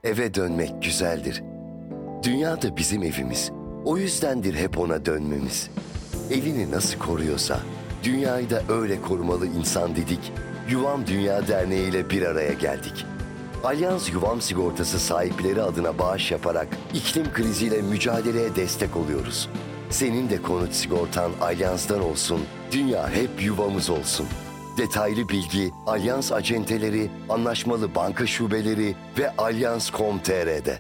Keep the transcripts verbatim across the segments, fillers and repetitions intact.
Eve dönmek güzeldir. Dünya da bizim evimiz. O yüzdendir hep ona dönmemiz. Evini nasıl koruyorsa, dünyayı da öyle korumalı insan dedik. Yuvam Dünya Derneği ile bir araya geldik. Alyans Yuvam Sigortası sahipleri adına bağış yaparak iklim kriziyle mücadeleye destek oluyoruz. Senin de konut sigortan Alyans'tan olsun, dünya hep yuvamız olsun. Detaylı bilgi Alyans acenteleri, anlaşmalı banka şubeleri ve alyans nokta com nokta tr'de.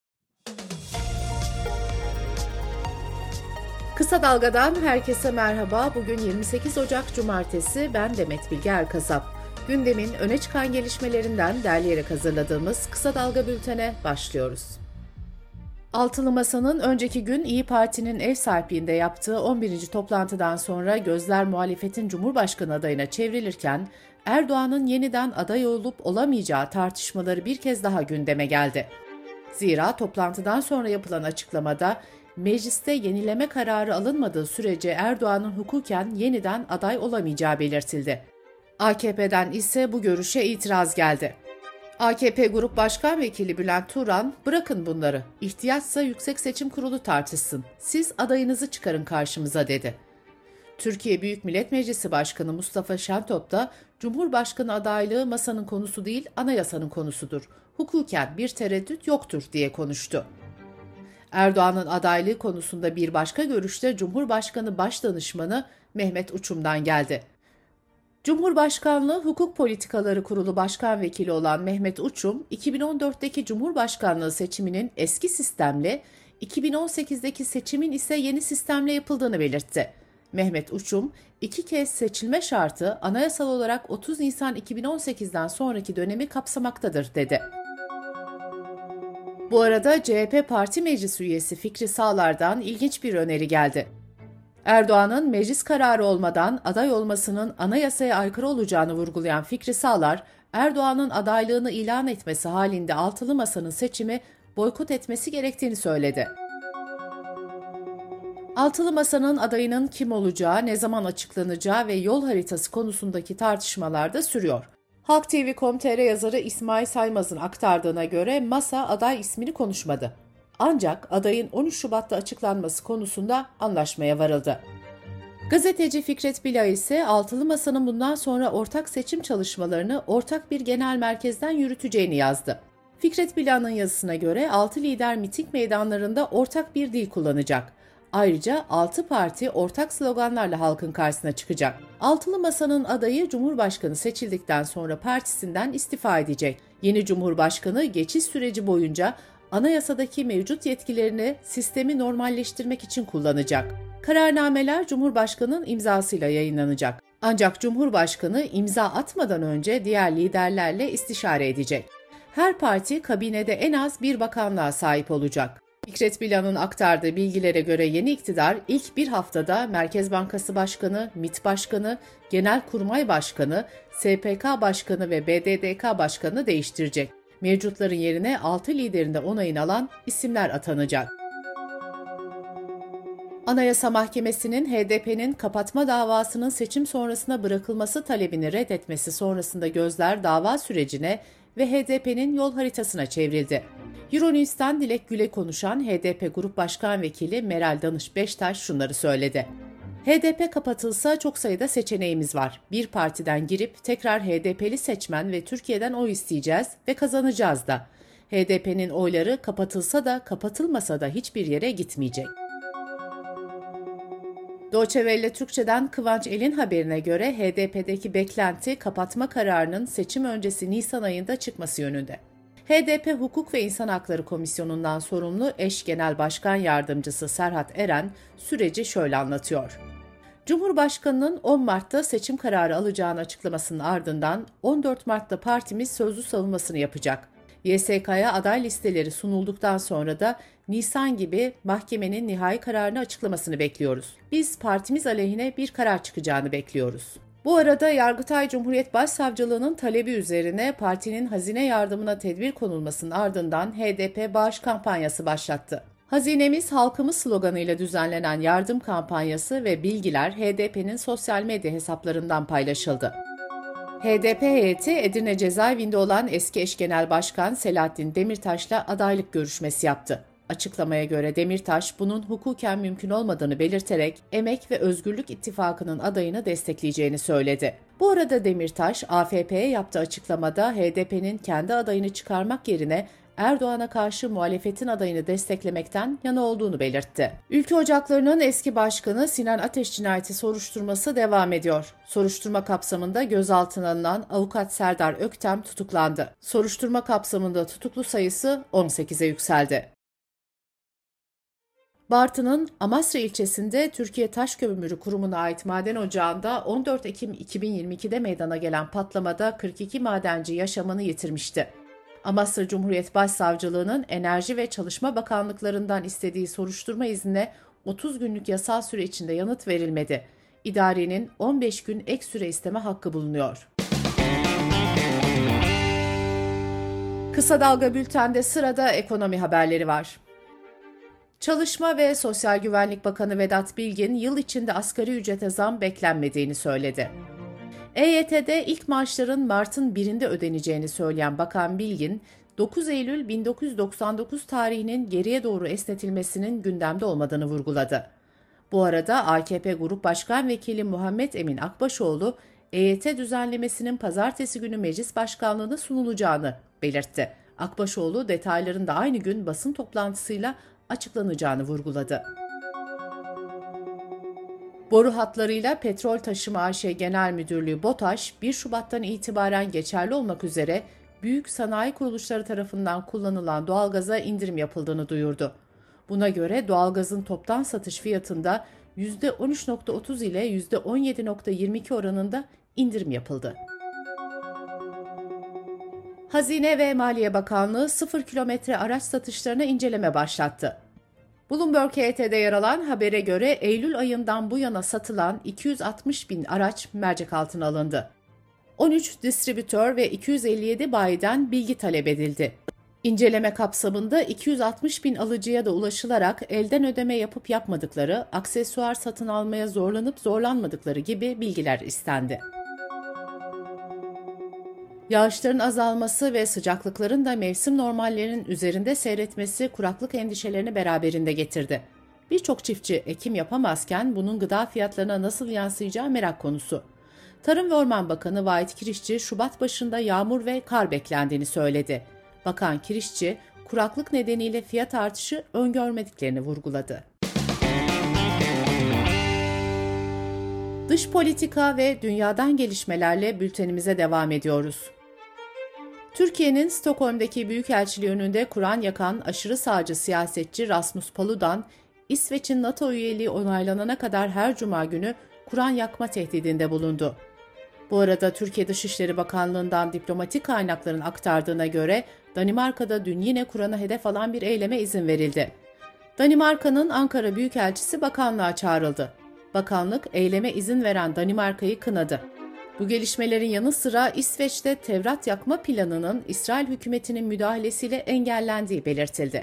Kısa Dalga'dan herkese merhaba. Bugün yirmi sekiz Ocak Cumartesi. Ben Demet Bilge Erkasap. Gündemin öne çıkan gelişmelerinden derleyerek hazırladığımız Kısa Dalga bültene başlıyoruz. Altılı Masa'nın önceki gün İyi Parti'nin ev sahipliğinde yaptığı on birinci toplantıdan sonra gözler muhalefetin Cumhurbaşkanı adayına çevrilirken Erdoğan'ın yeniden aday olup olamayacağı tartışmaları bir kez daha gündeme geldi. Zira toplantıdan sonra yapılan açıklamada mecliste yenileme kararı alınmadığı sürece Erdoğan'ın hukuken yeniden aday olamayacağı belirtildi. A K P'den ise bu görüşe itiraz geldi. A K P Grup Başkan Vekili Bülent Turan, "Bırakın bunları, ihtiyaçsa Yüksek Seçim Kurulu tartışsın, siz adayınızı çıkarın karşımıza." dedi. Türkiye Büyük Millet Meclisi Başkanı Mustafa Şentop da, "Cumhurbaşkanı adaylığı masanın konusu değil, anayasanın konusudur. Hukuken bir tereddüt yoktur." diye konuştu. Erdoğan'ın adaylığı konusunda bir başka görüşte Cumhurbaşkanı Başdanışmanı Mehmet Uçum'dan geldi. Cumhurbaşkanlığı Hukuk Politikaları Kurulu Başkan Vekili olan Mehmet Uçum, iki bin on dörtteki Cumhurbaşkanlığı seçiminin eski sistemle, iki bin on sekizdeki seçimin ise yeni sistemle yapıldığını belirtti. Mehmet Uçum, iki kez seçilme şartı anayasal olarak otuz Nisan iki bin on sekizden sonraki dönemi kapsamaktadır, dedi. Bu arada C H P Parti Meclis Üyesi Fikri Sağlar'dan ilginç bir öneri geldi. Erdoğan'ın meclis kararı olmadan aday olmasının anayasaya aykırı olacağını vurgulayan Fikri Sağlar, Erdoğan'ın adaylığını ilan etmesi halinde Altılı Masa'nın seçimi boykot etmesi gerektiğini söyledi. Altılı Masa'nın adayının kim olacağı, ne zaman açıklanacağı ve yol haritası konusundaki tartışmalar da sürüyor. Halk T V nokta com nokta tr yazarı İsmail Saymaz'ın aktardığına göre Masa aday ismini konuşmadı. Ancak adayın on üç Şubat'ta açıklanması konusunda anlaşmaya varıldı. Gazeteci Fikret Bila ise Altılı Masa'nın bundan sonra ortak seçim çalışmalarını ortak bir genel merkezden yürüteceğini yazdı. Fikret Bila'nın yazısına göre altı lider miting meydanlarında ortak bir dil kullanacak. Ayrıca altı parti ortak sloganlarla halkın karşısına çıkacak. Altılı Masa'nın adayı Cumhurbaşkanı seçildikten sonra partisinden istifa edecek. Yeni Cumhurbaşkanı geçiş süreci boyunca anayasadaki mevcut yetkilerini sistemi normalleştirmek için kullanacak. Kararnameler Cumhurbaşkanı'nın imzasıyla yayınlanacak. Ancak Cumhurbaşkanı imza atmadan önce diğer liderlerle istişare edecek. Her parti kabinede en az bir bakanlığa sahip olacak. Fikret Bila'nın aktardığı bilgilere göre yeni iktidar ilk bir haftada Merkez Bankası Başkanı, MİT Başkanı, Genelkurmay Başkanı, S P K Başkanı ve B D D K Başkanı değiştirecek. Mevcutların yerine altı liderinde onayını alan isimler atanacak. Anayasa Mahkemesi'nin H D P'nin kapatma davasının seçim sonrasına bırakılması talebini reddetmesi sonrasında gözler dava sürecine ve H D P'nin yol haritasına çevrildi. Euronews'tan Dilek Gül'e konuşan H D P Grup Başkan Vekili Meral Danış Beştaş şunları söyledi. H D P kapatılsa çok sayıda seçeneğimiz var. Bir partiden girip tekrar H D P'li seçmen ve Türkiye'den oy isteyeceğiz ve kazanacağız da. H D P'nin oyları kapatılsa da kapatılmasa da hiçbir yere gitmeyecek. Deutsche Welle Türkçe'den Kıvanç El'in haberine göre H D P'deki beklenti kapatma kararının seçim öncesi Nisan ayında çıkması yönünde. H D P Hukuk ve İnsan Hakları Komisyonu'ndan sorumlu eş genel başkan yardımcısı Serhat Eren süreci şöyle anlatıyor. Cumhurbaşkanının on Mart'ta seçim kararı alacağını açıklamasının ardından on dört Mart'ta partimiz sözlü savunmasını yapacak. Y S K'ya aday listeleri sunulduktan sonra da Nisan gibi mahkemenin nihai kararını açıklamasını bekliyoruz. Biz partimiz aleyhine bir karar çıkacağını bekliyoruz. Bu arada Yargıtay Cumhuriyet Başsavcılığı'nın talebi üzerine partinin hazine yardımına tedbir konulmasının ardından H D P bağış kampanyası başlattı. Hazinemiz halkımız sloganıyla düzenlenen yardım kampanyası ve bilgiler H D P'nin sosyal medya hesaplarından paylaşıldı. H D P heyeti Edirne cezaevinde olan eski eş genel başkan Selahattin Demirtaş'la adaylık görüşmesi yaptı. Açıklamaya göre Demirtaş bunun hukuken mümkün olmadığını belirterek Emek ve Özgürlük İttifakı'nın adayını destekleyeceğini söyledi. Bu arada Demirtaş, A F P'ye yaptığı açıklamada H D P'nin kendi adayını çıkarmak yerine Erdoğan'a karşı muhalefetin adayını desteklemekten yana olduğunu belirtti. Ülke Ocakları'nın eski başkanı Sinan Ateş cinayeti soruşturması devam ediyor. Soruşturma kapsamında gözaltına alınan avukat Serdar Öktem tutuklandı. Soruşturma kapsamında tutuklu sayısı on sekize yükseldi. Bartın'ın Amasra ilçesinde Türkiye Taş Kömürü Kurumu'na ait maden ocağında on dört Ekim iki bin yirmi ikide meydana gelen patlamada kırk iki madenci yaşamını yitirmişti. Amasra Cumhuriyet Başsavcılığı'nın Enerji ve Çalışma Bakanlıklarından istediği soruşturma iznine otuz günlük yasal süre içinde yanıt verilmedi. İdarenin on beş gün ek süre isteme hakkı bulunuyor. Kısa Dalga Bülten'de sırada ekonomi haberleri var. Çalışma ve Sosyal Güvenlik Bakanı Vedat Bilgin, yıl içinde asgari ücrete zam beklenmediğini söyledi. E Y T'de ilk maaşların Mart'ın birinde ödeneceğini söyleyen Bakan Bilgin, dokuz Eylül bin dokuz yüz doksan dokuz tarihinin geriye doğru esnetilmesinin gündemde olmadığını vurguladı. Bu arada A K P Grup Başkan Vekili Muhammed Emin Akbaşoğlu, E Y T düzenlemesinin pazartesi günü meclis başkanlığına sunulacağını belirtti. Akbaşoğlu detayların da aynı gün basın toplantısıyla açıklanacağını vurguladı. Boru hatlarıyla Petrol Taşıma A Ş Genel Müdürlüğü BOTAŞ, bir Şubat'tan itibaren geçerli olmak üzere büyük sanayi kuruluşları tarafından kullanılan doğalgaza indirim yapıldığını duyurdu. Buna göre doğalgazın toptan satış fiyatında yüzde on üç virgül otuz ile yüzde on yedi virgül yirmi iki oranında indirim yapıldı. Hazine ve Maliye Bakanlığı sıfır kilometre araç satışlarına inceleme başlattı. Bloomberg H T'de yer alan habere göre Eylül ayından bu yana satılan iki yüz altmış bin araç mercek altına alındı. on üç distribütör ve iki yüz elli yedi bayiden bilgi talep edildi. İnceleme kapsamında iki yüz altmış bin alıcıya da ulaşılarak elden ödeme yapıp yapmadıkları, aksesuar satın almaya zorlanıp zorlanmadıkları gibi bilgiler istendi. Yağışların azalması ve sıcaklıkların da mevsim normallerinin üzerinde seyretmesi kuraklık endişelerini beraberinde getirdi. Birçok çiftçi ekim yapamazken bunun gıda fiyatlarına nasıl yansıyacağı merak konusu. Tarım ve Orman Bakanı Vahit Kirişçi, Şubat başında yağmur ve kar beklendiğini söyledi. Bakan Kirişçi, kuraklık nedeniyle fiyat artışı öngörmediklerini vurguladı. Dış politika ve dünyadan gelişmelerle bültenimize devam ediyoruz. Türkiye'nin Stockholm'daki Büyükelçiliği önünde Kur'an yakan aşırı sağcı siyasetçi Rasmus Paludan, İsveç'in NATO üyeliği onaylanana kadar her cuma günü Kur'an yakma tehdidinde bulundu. Bu arada Türkiye Dışişleri Bakanlığı'ndan diplomatik kaynakların aktardığına göre Danimarka'da dün yine Kur'an'ı hedef alan bir eyleme izin verildi. Danimarka'nın Ankara Büyükelçisi bakanlığa çağrıldı. Bakanlık eyleme izin veren Danimarka'yı kınadı. Bu gelişmelerin yanı sıra İsveç'te Tevrat yakma planının İsrail hükümetinin müdahalesiyle engellendiği belirtildi.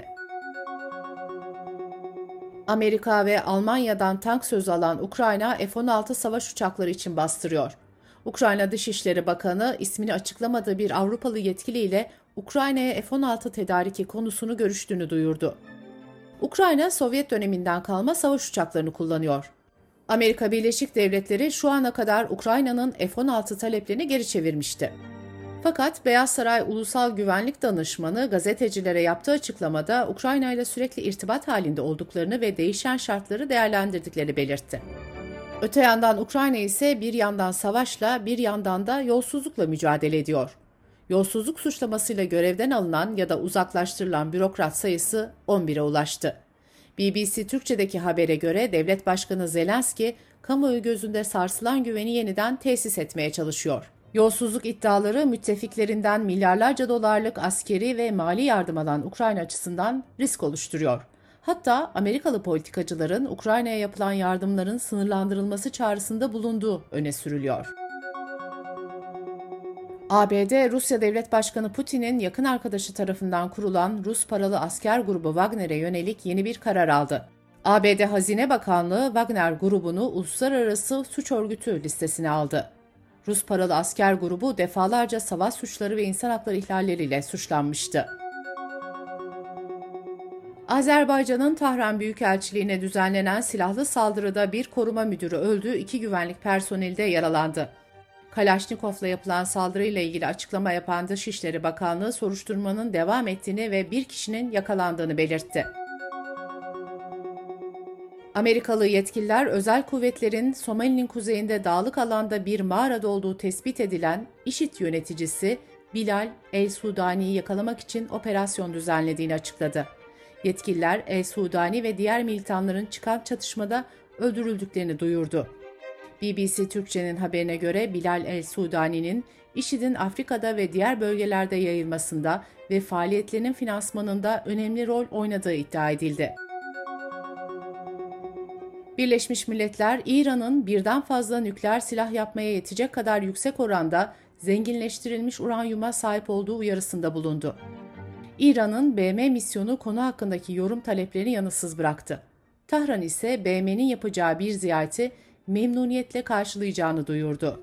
Amerika ve Almanya'dan tank sözü alan Ukrayna F on altı savaş uçakları için bastırıyor. Ukrayna Dışişleri Bakanı ismini açıklamadığı bir Avrupalı yetkiliyle Ukrayna'ya F on altı tedariki konusunu görüştüğünü duyurdu. Ukrayna, Sovyet döneminden kalma savaş uçaklarını kullanıyor. Amerika Birleşik Devletleri şu ana kadar Ukrayna'nın F on altı taleplerini geri çevirmişti. Fakat Beyaz Saray Ulusal Güvenlik Danışmanı gazetecilere yaptığı açıklamada Ukrayna ile sürekli irtibat halinde olduklarını ve değişen şartları değerlendirdiklerini belirtti. Öte yandan Ukrayna ise bir yandan savaşla bir yandan da yolsuzlukla mücadele ediyor. Yolsuzluk suçlamasıyla görevden alınan ya da uzaklaştırılan bürokrat sayısı on bire ulaştı. B B C Türkçe'deki habere göre Devlet Başkanı Zelenski, kamuoyu gözünde sarsılan güveni yeniden tesis etmeye çalışıyor. Yolsuzluk iddiaları müttefiklerinden milyarlarca dolarlık askeri ve mali yardım alan Ukrayna açısından risk oluşturuyor. Hatta Amerikalı politikacıların Ukrayna'ya yapılan yardımların sınırlandırılması çağrısında bulunduğu öne sürülüyor. A B D, Rusya Devlet Başkanı Putin'in yakın arkadaşı tarafından kurulan Rus paralı asker grubu Wagner'e yönelik yeni bir karar aldı. A B D Hazine Bakanlığı Wagner grubunu uluslararası suç örgütü listesine aldı. Rus paralı asker grubu defalarca savaş suçları ve insan hakları ihlalleriyle suçlanmıştı. Azerbaycan'ın Tahran Büyükelçiliğine düzenlenen silahlı saldırıda bir koruma müdürü öldü, iki güvenlik personeli de yaralandı. Kalaşnikov'la yapılan saldırıyla ilgili açıklama yapan Dışişleri Bakanlığı soruşturmanın devam ettiğini ve bir kişinin yakalandığını belirtti. Amerikalı yetkililer özel kuvvetlerin Somali'nin kuzeyinde dağlık alanda bir mağarada olduğu tespit edilen IŞİD yöneticisi Bilal el-Sudani'yi yakalamak için operasyon düzenlediğini açıkladı. Yetkililer el-Sudani ve diğer militanların çıkan çatışmada öldürüldüklerini duyurdu. B B C Türkçe'nin haberine göre Bilal el-Sudani'nin IŞİD'in Afrika'da ve diğer bölgelerde yayılmasında ve faaliyetlerinin finansmanında önemli rol oynadığı iddia edildi. Birleşmiş Milletler, İran'ın birden fazla nükleer silah yapmaya yetecek kadar yüksek oranda zenginleştirilmiş uranyuma sahip olduğu uyarısında bulundu. İran'ın B M misyonu konu hakkındaki yorum taleplerini yanıtsız bıraktı. Tahran ise B M'nin yapacağı bir ziyareti memnuniyetle karşılayacağını duyurdu.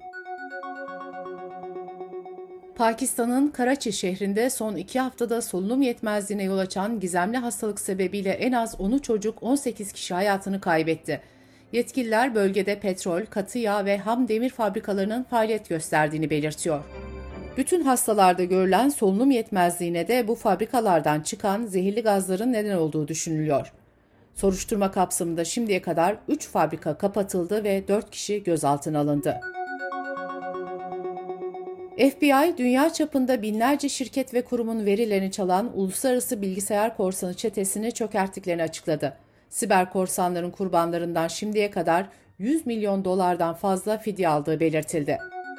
Pakistan'ın Karachi şehrinde son iki haftada solunum yetmezliğine yol açan gizemli hastalık sebebiyle en az on çocuk, on sekiz kişi hayatını kaybetti. Yetkililer bölgede petrol, katı yağ ve ham demir fabrikalarının faaliyet gösterdiğini belirtiyor. Bütün hastalarda görülen solunum yetmezliğine de bu fabrikalardan çıkan zehirli gazların neden olduğu düşünülüyor. Soruşturma kapsamında şimdiye kadar üç fabrika kapatıldı ve dört kişi gözaltına alındı. F B I, dünya çapında binlerce şirket ve kurumun verilerini çalan uluslararası bilgisayar korsanı çetesini çökerttiklerini açıkladı. Siber korsanların kurbanlarından şimdiye kadar yüz milyon dolardan fazla fidye aldığı belirtildi.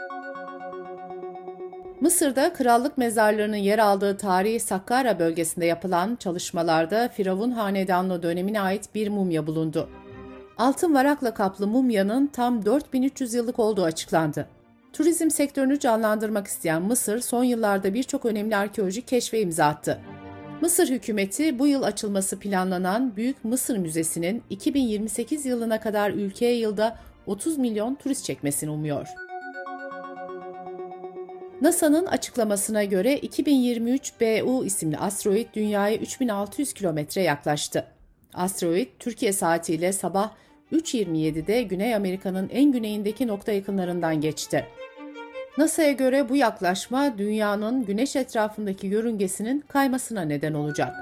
Mısır'da krallık mezarlarının yer aldığı tarihi Sakkara bölgesinde yapılan çalışmalarda Firavun Hanedanlığı dönemine ait bir mumya bulundu. Altın varakla kaplı mumyanın tam dört bin üç yüz yıllık olduğu açıklandı. Turizm sektörünü canlandırmak isteyen Mısır, son yıllarda birçok önemli arkeolojik keşfe imza attı. Mısır hükümeti bu yıl açılması planlanan Büyük Mısır Müzesi'nin iki bin yirmi sekiz yılına kadar ülkeye yılda otuz milyon turist çekmesini umuyor. NASA'nın açıklamasına göre iki bin yirmi üç B U isimli asteroid Dünya'ya üç bin altı yüz kilometre yaklaştı. Asteroid, Türkiye saatiyle sabah üç yirmi yedi'de Güney Amerika'nın en güneyindeki nokta yakınlarından geçti. NASA'ya göre bu yaklaşma Dünya'nın Güneş etrafındaki yörüngesinin kaymasına neden olacak.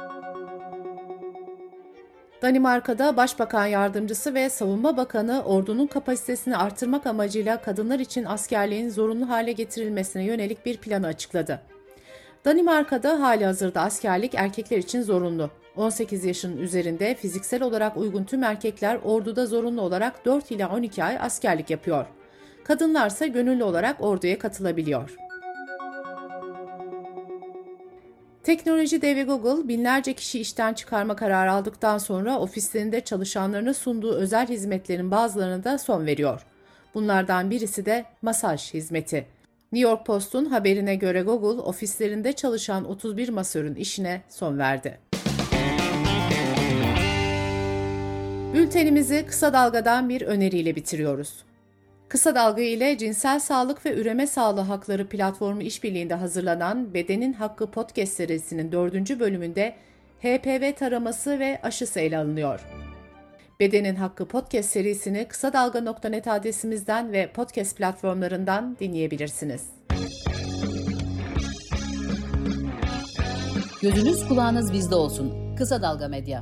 Danimarka'da Başbakan Yardımcısı ve Savunma Bakanı ordunun kapasitesini artırmak amacıyla kadınlar için askerliğin zorunlu hale getirilmesine yönelik bir planı açıkladı. Danimarka'da halihazırda askerlik erkekler için zorunlu. on sekiz yaşının üzerinde fiziksel olarak uygun tüm erkekler orduda zorunlu olarak dört ila on iki ay askerlik yapıyor. Kadınlarsa gönüllü olarak orduya katılabiliyor. Teknoloji devi Google, binlerce kişi işten çıkarma kararı aldıktan sonra ofislerinde çalışanlarına sunduğu özel hizmetlerin bazılarına da son veriyor. Bunlardan birisi de masaj hizmeti. New York Post'un haberine göre Google, ofislerinde çalışan otuz bir masörün işine son verdi. Bültenimizi kısa dalgadan bir öneriyle bitiriyoruz. Kısa Dalga ile Cinsel Sağlık ve Üreme Sağlığı Hakları platformu işbirliğinde hazırlanan Bedenin Hakkı podcast serisinin dördüncü bölümünde H P V taraması ve aşısı ele alınıyor. Bedenin Hakkı podcast serisini kısa dalga nokta net adresimizden ve podcast platformlarından dinleyebilirsiniz. Gözünüz kulağınız bizde olsun. Kısa Dalga Medya.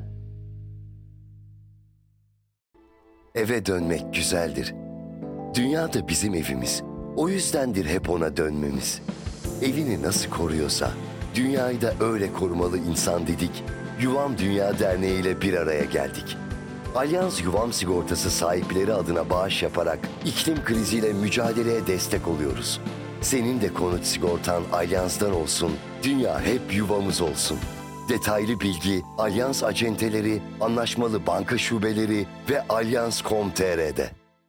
Eve dönmek güzeldir. Dünya da bizim evimiz. O yüzdendir hep ona dönmemiz. Evini nasıl koruyorsa, dünyayı da öyle korumalı insan dedik. Yuvam Dünya Derneği ile bir araya geldik. Alyans Yuvam Sigortası sahipleri adına bağış yaparak iklim kriziyle mücadeleye destek oluyoruz. Senin de konut sigortan Alyans'tan olsun, dünya hep yuvamız olsun. Detaylı bilgi Alyans acenteleri, anlaşmalı banka şubeleri ve alyans nokta com nokta tr'de.